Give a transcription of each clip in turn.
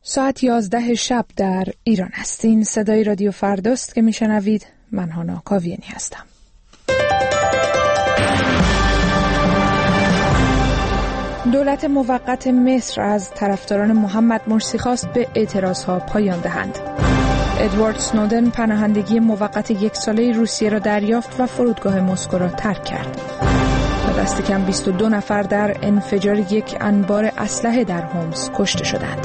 ساعت 11 شب در ایران است. این صدای رادیو فرداست که میشنوید. من هانا کاویانی هستم. دولت موقت مصر از طرفداران محمد مرسی خواست به اعتراضها پایان دهند. ادوارد سنودن پناهندگی موقت 1 ساله روسیه را دریافت و فرودگاه مسکو را ترک کرد. و دست کم 22 نفر در انفجار یک انبار اسلحه در هومس کشته شدند.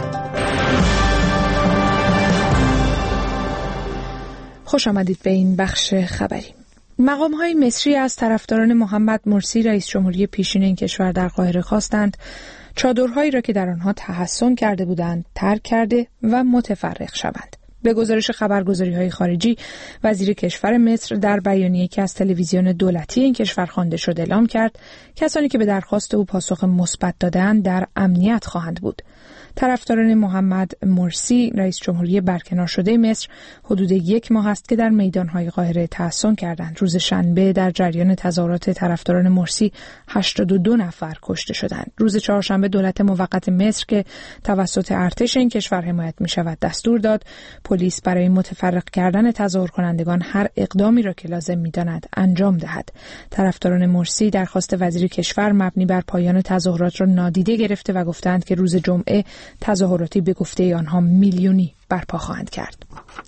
خوش آمدید به این بخش خبری. مقام‌های مصری از طرفداران محمد مرسی رئیس جمهوری پیشین این کشور در قاهره خواستند چادرهایی را که در آنها تحصن کرده بودند ترک کرده و متفرق شوند. به گزارش خبرگزاری‌های خارجی، وزیر کشور مصر در بیانیه‌ای که از تلویزیون دولتی این کشور خوانده شد اعلام کرد کسانی که به درخواست او پاسخ مثبت دادند در امنیت خواهند بود. طرفداران محمد مرسی رئیس جمهوری برکنار شده مصر حدود 1 ماه است که در میدان‌های قاهره تحصن کردند. روز شنبه در جریان تظاهرات طرفداران مرسی 82 نفر کشته شدند. روز چهارشنبه دولت موقت مصر که توسط ارتش این کشور حمایت می‌شود دستور داد پلیس برای متفرق کردن تظاهر کنندگان هر اقدامی را که لازم می‌داند انجام دهد. طرفداران مرسی درخواست وزیر کشور مبنی بر پایان تظاهرات را نادیده گرفته و گفتند که روز جمعه تظاهراتی به گفته آنها میلیونی برپا خواهند کرد.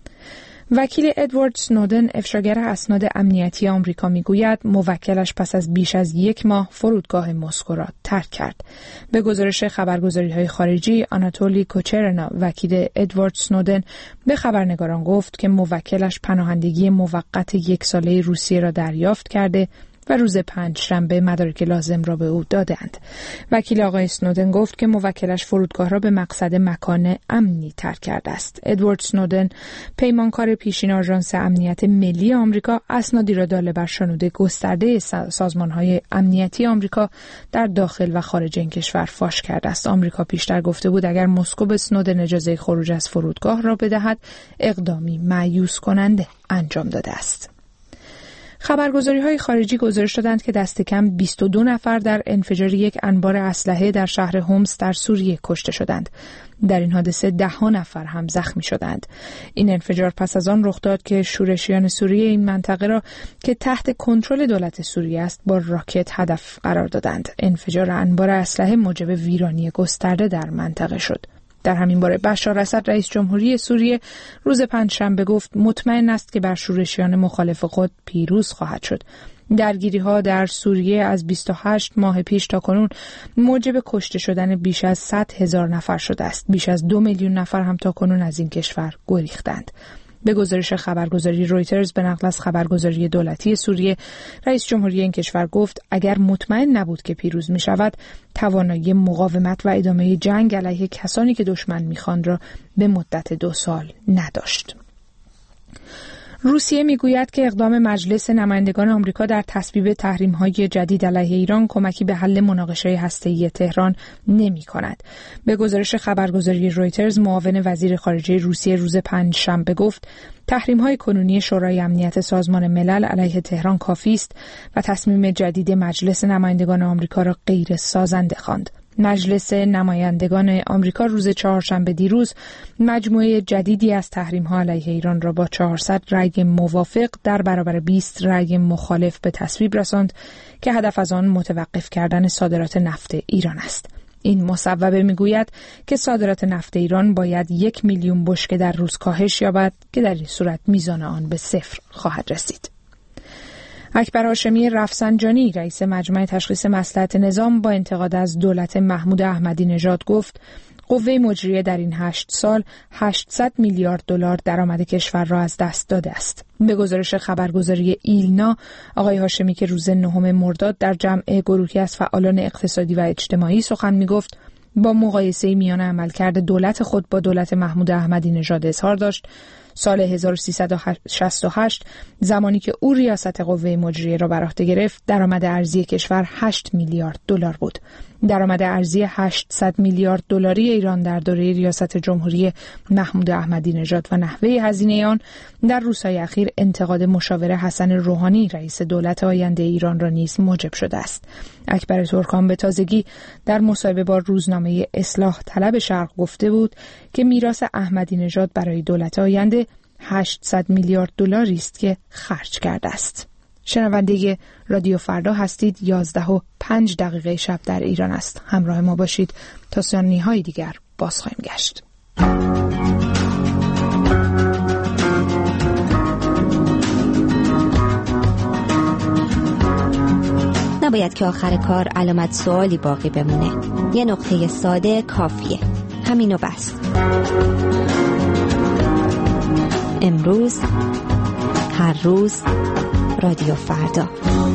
وکیل ادوارد سنودن افشاگر اسناد امنیتی آمریکا میگوید موکلش پس از بیش از 1 ماه فرودگاه مسکو را ترک کرد. به گزارش خبرگزاری‌های خارجی، آناتولی کوچرنا وکیل ادوارد سنودن به خبرنگاران گفت که موکلش پناهندگی موقت 1 ساله روسیه را دریافت کرده و روز پنجشنبه مدارک لازم را به او دادند. وکیل آقای سنودن گفت که موکلش فرودگاه را به مقصد مکان امنی ترک کرده است. ادوارد سنودن پیمانکار پیشین آژانس امنیت ملی آمریکا اسنادی را داله بر شانوده گسترده سازمان‌های امنیتی آمریکا در داخل و خارج این کشور فاش کرده است. آمریکا پیشتر گفته بود اگر مسکو به سنودن اجازه خروج از فرودگاه را بدهد اقدامی مایوس کننده انجام داده است. خبرگزاری‌های خارجی گزارش دادند که دست کم 22 نفر در انفجار یک انبار اسلحه در شهر هومس در سوریه کشته شدند. در این حادثه 10 نفر هم زخمی شدند. این انفجار پس از آن رخ داد که شورشیان سوریه این منطقه را که تحت کنترل دولت سوریه است با راکت هدف قرار دادند. انفجار انبار اسلحه موجب ویرانی گسترده در منطقه شد. در همین باره بشار اسد رئیس جمهوری سوریه روز پنجشنبه گفت مطمئن است که بر شورشیان مخالف خود پیروز خواهد شد. درگیری‌ها در سوریه از 28 ماه پیش تا کنون موجب کشته شدن بیش از 100,000 نفر شده است. بیش از 2 میلیون نفر هم تا کنون از این کشور گریختند. به گزارش خبرگزاری رویترز به نقل از خبرگزاری دولتی سوریه، رئیس جمهوری این کشور گفت اگر مطمئن نبود که پیروز می شود، توانایی مقاومت و ادامه جنگ علیه کسانی که دشمن می خواند را به مدت 2 سال نداشت. روسیه میگوید که اقدام مجلس نمایندگان آمریکا در تصویب تحریم‌های جدید علیه ایران کمکی به حل مناقشه هسته‌ای تهران نمی‌کند. به گزارش خبرگزاری رویترز، معاون وزیر خارجه روسیه روز پنجشنبه گفت تحریم‌های کنونی شورای امنیت سازمان ملل علیه تهران کافی است و تصمیم جدید مجلس نمایندگان آمریکا را غیر سازنده خواند. مجلس نمایندگان آمریکا روز چهارشنبه دیروز مجموعه جدیدی از تحریم‌ها علیه ایران را با 400 رأی موافق در برابر 20 رأی مخالف به تصویب رساند که هدف از آن متوقف کردن صادرات نفت ایران است. این مصوبه میگوید که صادرات نفت ایران باید 1 میلیون بشکه در روز کاهش یابد که در این صورت میزان آن به 0 خواهد رسید. اکبر هاشمی رفسنجانی رئیس مجمع تشخیص مصلحت نظام با انتقاد از دولت محمود احمدی نژاد گفت قوه مجریه در این 8 سال 800 میلیارد دلار درآمد کشور را از دست داده است. به گزارش خبرگزاری ایلنا، آقای هاشمی که روز 9 مرداد در جمع گروهی از فعالان اقتصادی و اجتماعی سخن می‌گفت، با مقایسه میان عملکرد دولت خود با دولت محمود احمدی نژاد اظهار داشت سال 1368 زمانی که او ریاست قوه مجریه را بر عهده گرفت، درآمد ارزی کشور 8 میلیارد دلار بود. درآمد ارزی 800 میلیارد دلاری ایران در دوره ریاست جمهوری محمود احمدی نژاد و نحوه هزینه آن در روزهای اخیر انتقاد مشاور حسن روحانی رئیس دولت آینده ایران را نیز موجب شده است. اکبر ترکان به تازگی در مصاحبه با روزنامه اصلاح طلب شرق گفته بود که میراث احمدی نژاد برای دولت آینده 800 میلیارد دلاری است که خرج کرده است. شنونده رادیو فردا هستید. 11:05 شب در ایران است. همراه ما باشید تا ثانیه‌های دیگر باز خواهیم گشت. نباید که آخر کار علامت سوالی باقی بمونه. یه نقطه ساده کافیه. همینو بس. امروز، هر روز، رادیو فردا.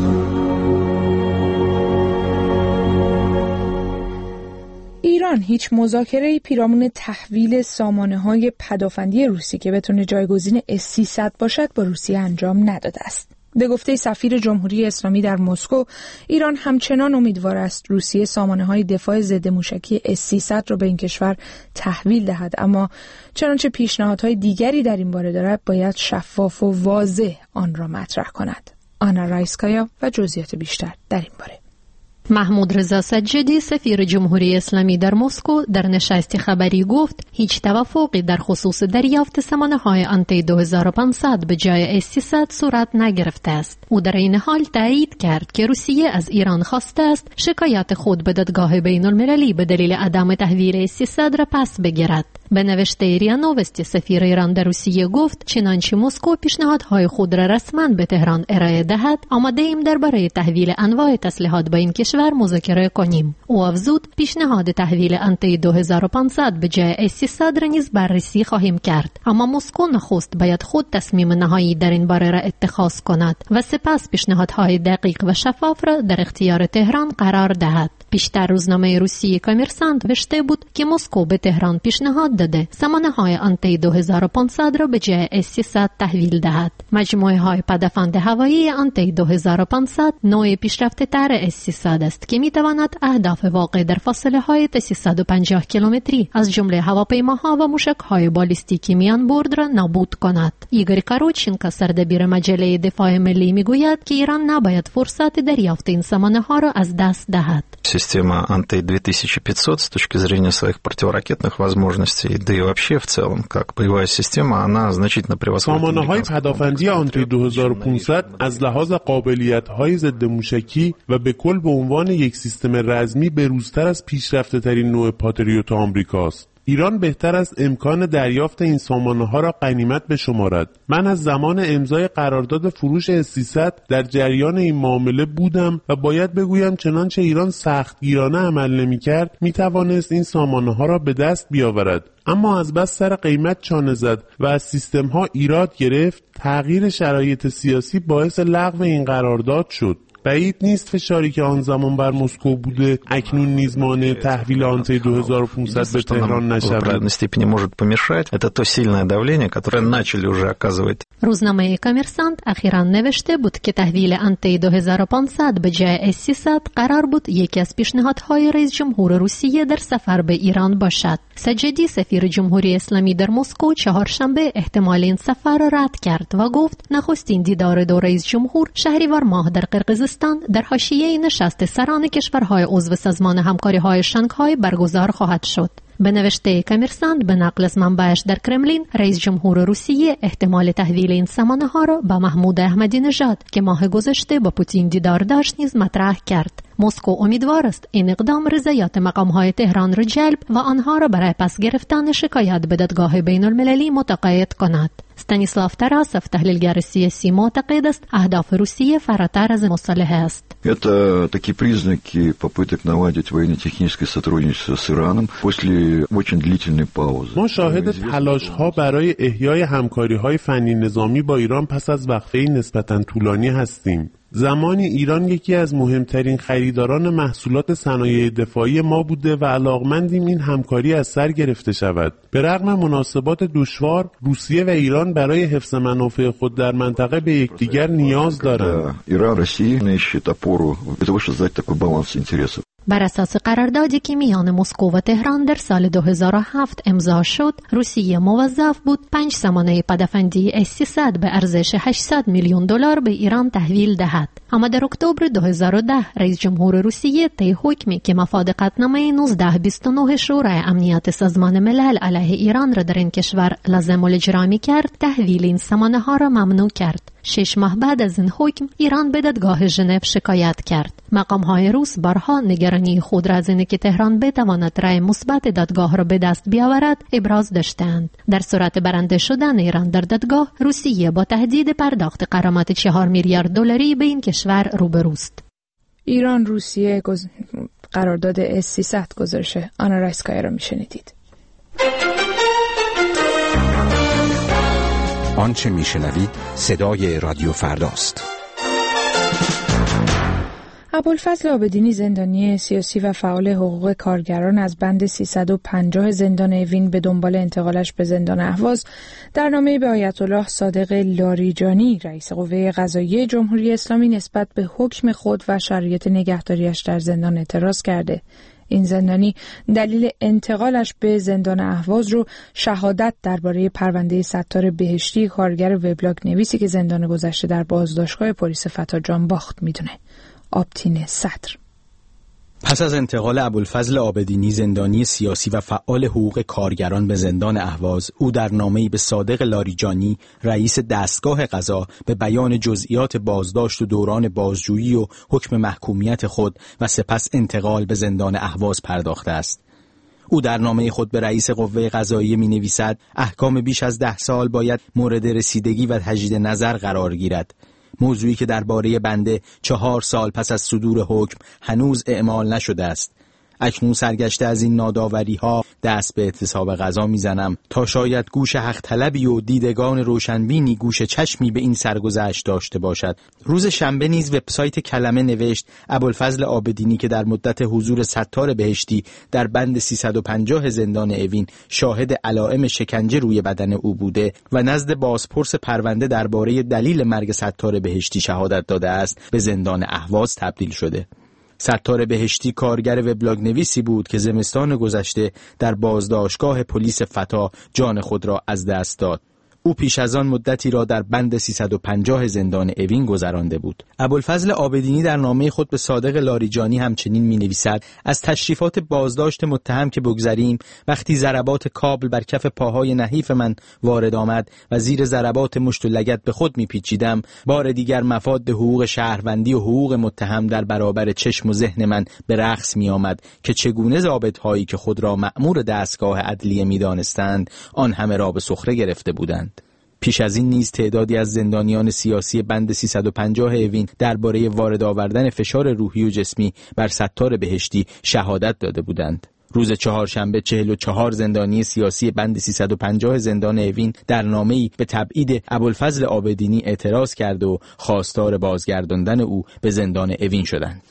ایران هیچ مذاکره‌ای پیرامون تحویل سامانه‌های پدافندی روسی که بتونه جایگزین S-300 باشد با روسیه انجام نداده است. به گفته سفیر جمهوری اسلامی در مسکو، ایران همچنان امیدوار است روسیه سامانه‌های دفاع ضد موشکی S-300 را به این کشور تحویل دهد، اما چنانچه پیشنهادهای دیگری در این باره دارد باید شفاف و واضح آن را مطرح کند. آنا رایسکایا و جزئیات بیشتر در این باره. محمود رضا سجادی سفیر جمهوری اسلامی در مسکو در نشست خبری گفت هیچ توافقی در خصوص دریافت سامانه‌های آنتی 2500 به جای S-300 صورت نگرفته است. او در این حال تایید کرد که روسیه از ایران خواسته است شکایت خود به دادگاه بین‌المللی به دلیل عدم تحویل S-300 را پس بگیرد. به نوشته ریا نووستی سفیر ایران در روسیه گفت چنانچه مسکو پیشنهادهای خود را رسما به تهران ارائه دهد، آماده ایم درباره تحویل انواع تسلیحات به این کشور مذاکره کنیم. او افزود پیشنهاد تحویل آنتی 2500 به جای S-300 را نیز بررسی خواهیم کرد، اما مسکو نخست باید خود تصمیم نهایی در این باره را اتخاذ کند و سپس پیشنهادهای دقیق و شفاف را در اختیار تهران قرار دهد. پیشتر روزنامه روسی کامرسانت نوشته بود که مسکو به تهران پیشنهاد داده سامانه‌های آنتی 2500 را به جای S-300 تحویل دهد. مجموعه‌های پدافند هوایی آنتی 2500 نوع پیشرفته‌تر S-300 است که می‌تواند اهداف واقع در فاصله‌های تا 350 کیلومتری از جمله هواپیماها و موشک‌های بالیستیکی میان برد را نابود کند. ایگور کاروچینکا سردبیر مجله دفاع ملی میگوید که ایران نباید فرصت دریافت این سامانه‌ها را از دست دهد. Система Антей-2500 с точки зрения своих противоракетных возможностей, да и вообще в целом, как боевая система, она значительно превосходит. سامانه‌های پدافندی آنتی 2500 از لحاظ قابلیت‌های ضد موشکی و به کل به عنوان یک سیستم رزمی به‌روزتر از پیشرفته‌ترین نوع پاتریوت آمریکاست. ایران بهتر از امکان دریافت این سامانه‌ها را غنیمت بشمارد. من از زمان امضای قرارداد فروش S-300 در جریان این معامله بودم و باید بگویم چنانچه ایران سختگیرانه عمل نمی‌کرد می‌توانست این سامانه‌ها را به دست بیاورد، اما از بس سر قیمت چانه زد و از سیستم‌ها ایراد گرفت. تغییر شرایط سیاسی باعث لغو این قرارداد شد. بعید نیست فشاری که آن زمان بر مسکو بوده اکنون نیز مانع تحویل آنتی 2500 به تهران نشود. روزنامه کامرسانت اخیراً نوشته بود که تحویل آنتی 2500 به جای S-300 قرار بود یکی از پیشنهادهای رئیس جمهور روسیه در سفر به ایران باشد. سجادی سفیر جمهوری اسلامی در مسکو چهارشنبه احتمال این سفر را رد کرد و گفت نخستین دیدار دو رئیس جمهور شهریور ماه در قرقیزستان در حاشیه نشست سران کشورهای عضو سازمان همکاری‌های شانگهای برگزار خواهد شد. به نوشته کامرسانت به نقل از منبعش در کرملین، رئیس جمهور روسیه احتمال تحویل این سامانه‌ها را با محمود احمدی نژاد که ماه گذشته با پوتین دیدار داشت نیز مطرح کرد. مسکو امیدوار است این اقدام رضایت مقام‌های تهران را جلب و آنها را برای پس گرفتن شکایت به دادگاه بین‌المللی متقاعد کند. ستانیسلاو تاراسов تحلیلگر سیاسی معتقد است اهداف روسیه فراتر از مصالحه است. Это такие признаки попыток наладить военно-техническое сотрудничество с Ираном после очень длительной паузы. ما شاهد تلاش‌ها برای احیای همکاری‌های فنی نظامی با ایران پس از وقفه نسبتاً طولانی هستیم. زمانی ایران یکی از مهمترین خریداران محصولات صنایع دفاعی ما بوده و علاقمندیم این همکاری از سر گرفته شود. به رغم مناسبات دشوار، روسیه و ایران برای حفظ منافع خود در منطقه به یکدیگر نیاز دارند. ایران روسیه نشید اپورو بتوشد такой баланс интересов. بر اساس قراردادی که میان مسکو و تهران در سال 2007 امضا شد، روسیه موظف بود 5 سامانه پدافندی S-300 به ارزش 800 میلیون دلار به ایران تحویل دهد. اما در اکتبر 2010 رئیس جمهور روسیه طی حکمی که مفاد قطعنامه 1929 شورای امنیت سازمان ملل علیه ایران را در این کشور لازم الاجرا کرد، تحویل این سامانه ها را ممنوع کرد. 6 ماه بعد از این حکم ایران به دادگاه ژنو شکایت کرد. مقام‌های روس بارها نگرانی خود را از اینکه تهران بتواند رأی مثبت دادگاه را به دست بیاورد ابراز داشتند. در صورت برنده شدن ایران در دادگاه، روسیه با تهدید پرداخت غرامت 4 میلیارد دلاری به این کشور روبروست. ایران روسیه قرارداد S-300 گذاشته. آنا رایسکایا را میشنیدید. آنچه میشنوید صدای رادیو فرداست. ابوالفضل عابدینی، زندانی سیاسی و فعال حقوق کارگران، از بند 350 زندان اوین به دنبال انتقالش به زندان اهواز، در نامه‌ای به آیت الله صادق لاریجانی، رئیس قوه قضاییه جمهوری اسلامی، نسبت به حکم خود و شرایط نگهداریش در زندان اعتراض کرده. این زندانی دلیل انتقالش به زندان اهواز رو شهادت درباره پرونده ستار بهشتی، کارگر وبلاگ نویسی که زندان گذشته در بازداشتگاه پلیس فتا جانباخت میدونه. آبتین صدر. پس از انتقال ابوالفضل عابدینی، زندانی سیاسی و فعال حقوق کارگران، به زندان اهواز، او در نامه‌ای به صادق لاریجانی، رئیس دستگاه قضا، به بیان جزئیات بازداشت و دوران بازجویی و حکم محکومیت خود و سپس انتقال به زندان اهواز پرداخته است. او در نامه خود به رئیس قوه قضاییه می نویسد احکام بیش از 10 سال باید مورد رسیدگی و تجدید نظر قرار گیرد. موضوعی که درباره بنده 4 سال پس از صدور حکم هنوز اعمال نشده است. اکنون سرگشته از این ناداوری ها دست به اعتصاب قضا میزنم تا شاید گوش حق طلبی و دیدگان روشنبینی گوش چشمی به این سرگذشت داشته باشد. روز شنبه نیز وبسایت کلمه نوشت ابوالفضل عابدینی که در مدت حضور ستار بهشتی در بند 350 زندان اوین شاهد علائم شکنجه روی بدن او بوده و نزد بازپرس پرونده درباره دلیل مرگ ستار بهشتی شهادت داده است، به زندان اهواز تبدیل شده. ستار بهشتی کارگر وبلاگ نویسی بود که زمستان گذشته در بازداشتگاه پلیس فتا جان خود را از دست داد. او پیش از آن مدتی را در بند 350 زندان اوین گذرانده بود. ابوالفضل عابدینی در نامه خود به صادق لاریجانی همچنین می‌نویسد از تشریفات بازداشت متهم که بگذریم، وقتی ضربات کابل بر کف پاهای نحیف من وارد آمد و زیر ضربات مشت و لگد به خود می‌پیچیدم، بار دیگر مفاد حقوق شهروندی و حقوق متهم در برابر چشم و ذهن من به رقص می‌آمد که چگونه ضابط‌هایی که خود را مأمور دستگاه عدلیه می‌دانستند آن همه را به سخره گرفته بودند. پیش از این نیز تعدادی از زندانیان سیاسی بند 350 اوین درباره وارد آوردن فشار روحی و جسمی بر ستار بهشتی شهادت داده بودند. روز چهارشنبه 44 زندانی سیاسی بند 350 زندان اوین در نامه‌ای به تبعید ابوالفضل عابدینی اعتراض کرد و خواستار بازگرداندن او به زندان اوین شدند.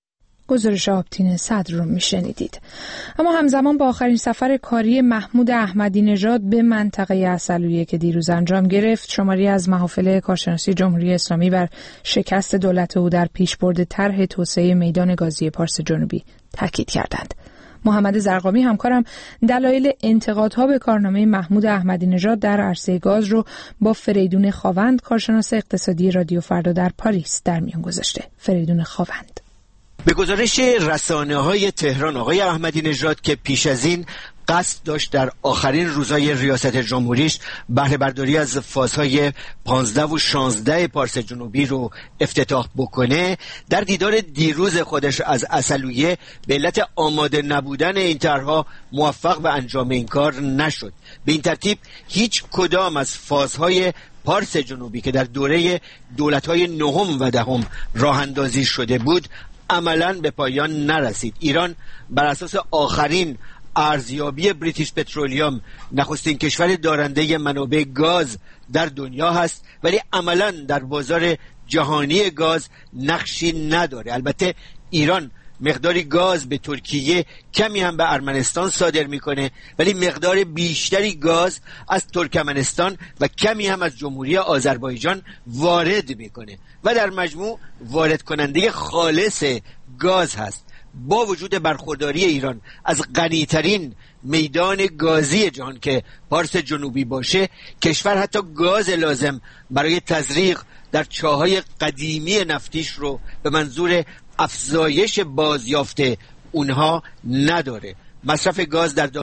گزارش آبتین صدر رو میشنیدید. اما همزمان با آخرین سفر کاری محمود احمدی نژاد به منطقه عسلویه که دیروز انجام گرفت، شماری از محافل کارشناسی جمهوری اسلامی بر شکست دولت او در پیشبرد طرح توسعه میدان گازی پارس جنوبی تاکید کردند. محمد زرقامی همکارم دلایل انتقادها به کارنامه محمود احمدی نژاد در عرصه گاز رو با فریدون خاوند، کارشناس اقتصادی رادیو فردا در پاریس، در میان گذاشته. فریدون خاوند: به گزارش رسانه‌های تهران، آقای احمدی نژاد که پیش از این قصد داشت در آخرین روزهای ریاست جمهوریش بهره برداری از فازهای 15 و 16 پارس جنوبی رو افتتاح بکنه، در دیدار دیروز خودش از عسلویه به علت آماده نبودن این طرح‌ها موفق به انجام این کار نشد. به این ترتیب هیچ کدام از فازهای پارس جنوبی که در دوره دولت‌های نهم و دهم راه اندازی شده بود عملاً به پایان نرسید. ایران بر اساس آخرین ارزیابی بریتیش پترولیوم نخستین کشور دارنده منابع گاز در دنیا هست، ولی عملاً در بازار جهانی گاز نقشی نداره. البته ایران مقداری گاز به ترکیه، کمی هم به ارمنستان صادر میکنه، ولی مقدار بیشتری گاز از ترکمنستان و کمی هم از جمهوری آذربایجان وارد میکنه و در مجموع وارد کننده خالص گاز هست. با وجود برخورداری ایران از غنیترین میدان گازی جهان که پارس جنوبی باشه، کشور حتی گاز لازم برای تزریق در چاهای قدیمی نفتیش رو به منظور افزایش بازیافت اونها نداره. مصرف گاز در